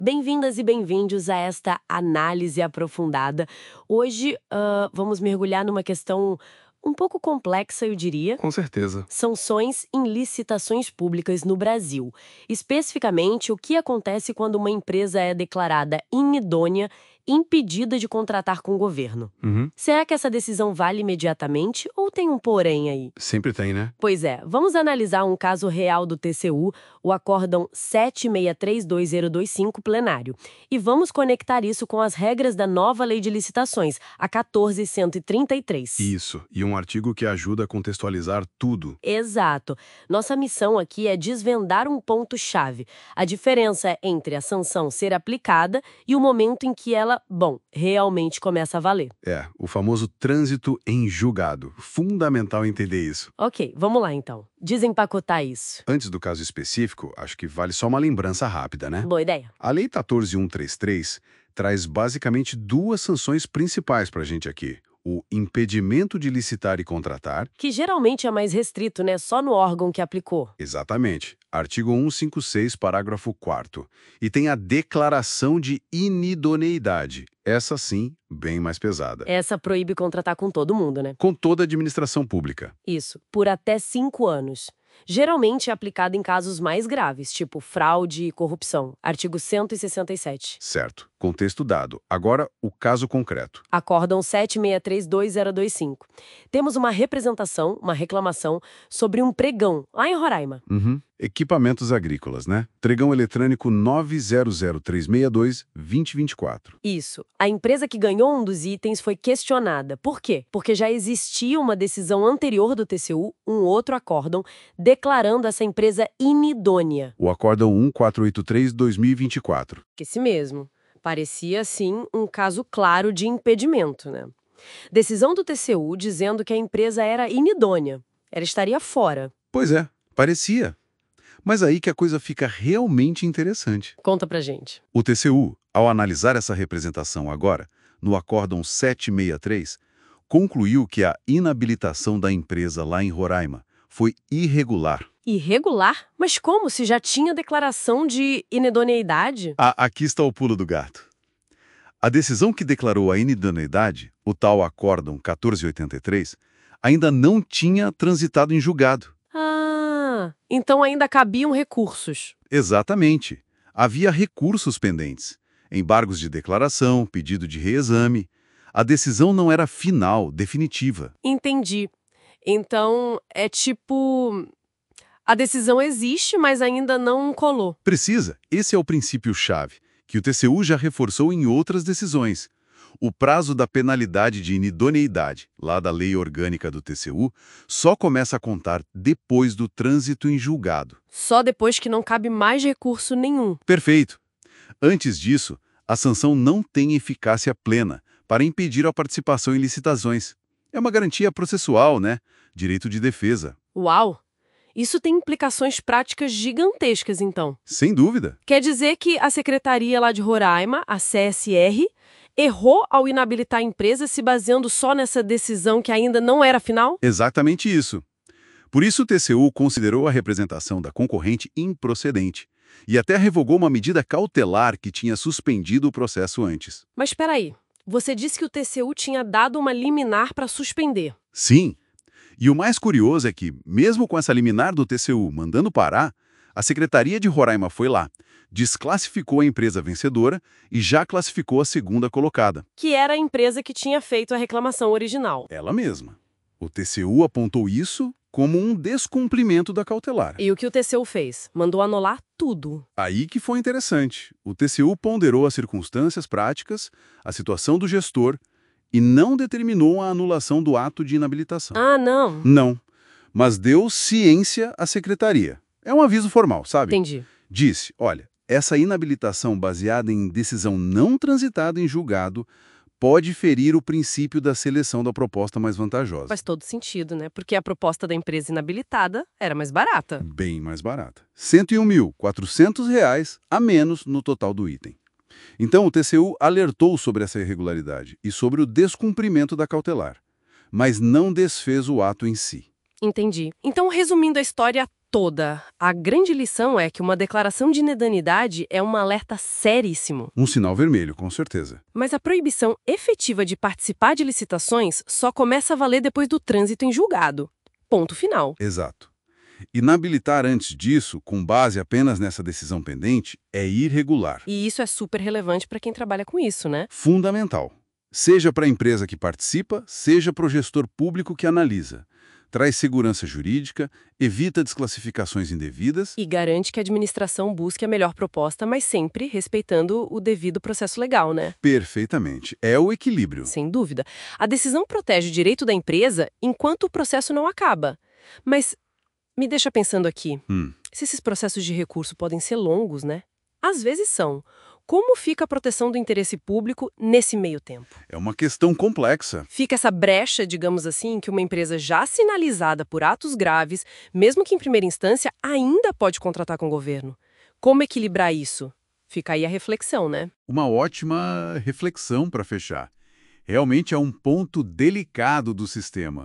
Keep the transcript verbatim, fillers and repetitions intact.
Bem-vindas e bem-vindos a esta análise aprofundada. Hoje, ah, vamos mergulhar numa questão um pouco complexa, eu diria. Com certeza. Sanções em licitações públicas no Brasil. Especificamente, o que acontece quando uma empresa é declarada inidônea, impedida de contratar com o governo. Uhum. Será que essa decisão vale imediatamente ou tem um porém aí? Sempre tem, né? Pois é, vamos analisar um caso real do T C U, o Acórdão sete seis três dois zero dois cinco plenário, e vamos conectar isso com as regras da nova Lei de Licitações, a quatorze mil cento e trinta e três. Isso. E um artigo que ajuda a contextualizar tudo. Exato. Nossa missão aqui é desvendar um ponto-chave, a diferença entre a sanção ser aplicada e o momento em que ela, bom, realmente começa a valer. É, o famoso trânsito em julgado. Fundamental entender isso. Ok, vamos lá então. Desempacotar isso. Antes do caso específico, acho que vale só uma lembrança rápida, né? Boa ideia. A Lei quatorze mil cento e trinta e três traz basicamente duas sanções principais pra gente aqui. O impedimento de licitar e contratar. Que geralmente é mais restrito, né? Só no órgão que aplicou. Exatamente. Artigo cento e cinquenta e seis, parágrafo quarto. E tem a declaração de inidoneidade. Essa sim, bem mais pesada. Essa proíbe contratar com todo mundo, né? Com toda a administração pública. Isso, por até cinco anos. Geralmente é aplicada em casos mais graves, tipo fraude e corrupção. Artigo cento e sessenta e sete. Certo. Contexto dado. Agora, o caso concreto. Acórdão sete seis três dois zero dois cinco. Temos uma representação, uma reclamação, sobre um pregão, lá em Roraima. Uhum. Equipamentos agrícolas, né? Pregão eletrônico nove zero zero três seis dois dois zero dois quatro. Isso. A empresa que ganhou um dos itens foi questionada. Por quê? Porque já existia uma decisão anterior do T C U, um outro acórdão, declarando essa empresa inidônea. O acórdão um quatro oito três dois mil e vinte e quatro. Esse mesmo. Parecia, sim, um caso claro de impedimento, né? Decisão do T C U dizendo que a empresa era inidônea. Ela estaria fora. Pois é, parecia. Mas aí que a coisa fica realmente interessante. Conta pra gente. O T C U, ao analisar essa representação agora, no acórdão sete seis três, concluiu que a inabilitação da empresa lá em Roraima foi irregular. Irregular? Mas como se já tinha declaração de inidoneidade? Ah, aqui está o pulo do gato. A decisão que declarou a inidoneidade, o tal acórdão quatorze mil oitenta e três, ainda não tinha transitado em julgado. Ah, então ainda cabiam recursos. Exatamente. Havia recursos pendentes, embargos de declaração, pedido de reexame. A decisão não era final, definitiva. Entendi. Então, é tipo... A decisão existe, mas ainda não colou. Precisa. Esse é o princípio-chave, que o T C U já reforçou em outras decisões. O prazo da penalidade de inidoneidade, lá da lei orgânica do T C U, só começa a contar depois do trânsito em julgado. Só depois que não cabe mais recurso nenhum. Perfeito. Antes disso, a sanção não tem eficácia plena para impedir a participação em licitações. É uma garantia processual, né? Direito de defesa. Uau! Isso tem implicações práticas gigantescas, então. Sem dúvida. Quer dizer que a secretaria lá de Roraima, a C S R, errou ao inabilitar a empresa se baseando só nessa decisão que ainda não era final? Exatamente isso. Por isso o T C U considerou a representação da concorrente improcedente e até revogou uma medida cautelar que tinha suspendido o processo antes. Mas espera aí, você disse que o T C U tinha dado uma liminar para suspender. Sim. E o mais curioso é que, mesmo com essa liminar do T C U mandando parar, a Secretaria de Roraima foi lá, desclassificou a empresa vencedora e já classificou a segunda colocada. Que era a empresa que tinha feito a reclamação original. Ela mesma. O T C U apontou isso como um descumprimento da cautelar. E o que o T C U fez? Mandou anular tudo. Aí que foi interessante. O T C U ponderou as circunstâncias práticas, a situação do gestor e não determinou a anulação do ato de inabilitação. Ah, não. Não, mas deu ciência à secretaria. É um aviso formal, sabe? Entendi. Disse, olha, essa inabilitação baseada em decisão não transitada em julgado pode ferir o princípio da seleção da proposta mais vantajosa. Faz todo sentido, né? Porque a proposta da empresa inabilitada era mais barata. Bem mais barata. cento e um mil e quatrocentos reais a menos no total do item. Então, o T C U alertou sobre essa irregularidade e sobre o descumprimento da cautelar, mas não desfez o ato em si. Entendi. Então, resumindo a história toda. A grande lição é que uma declaração de inedanidade é um alerta seríssimo. Um sinal vermelho, com certeza. Mas a proibição efetiva de participar de licitações só começa a valer depois do trânsito em julgado. Ponto final. Exato. Inabilitar antes disso, com base apenas nessa decisão pendente, é irregular. E isso é super relevante para quem trabalha com isso, né? Fundamental. Seja para a empresa que participa, seja para o gestor público que analisa. Traz segurança jurídica, evita desclassificações indevidas E garante que a administração busque a melhor proposta, mas sempre respeitando o devido processo legal, né? perfeitamente. É o equilíbrio. Sem dúvida. A decisão protege o direito da empresa enquanto o processo não acaba. Mas me deixa pensando aqui, Hum. se esses processos de recurso podem ser longos, né? Às vezes são. Como fica a proteção do interesse público nesse meio tempo? É uma questão complexa. Fica essa brecha, digamos assim, que uma empresa já sinalizada por atos graves, mesmo que em primeira instância, ainda pode contratar com o governo. Como equilibrar isso? Fica aí a reflexão, né? Uma ótima reflexão para fechar. Realmente é um ponto delicado do sistema.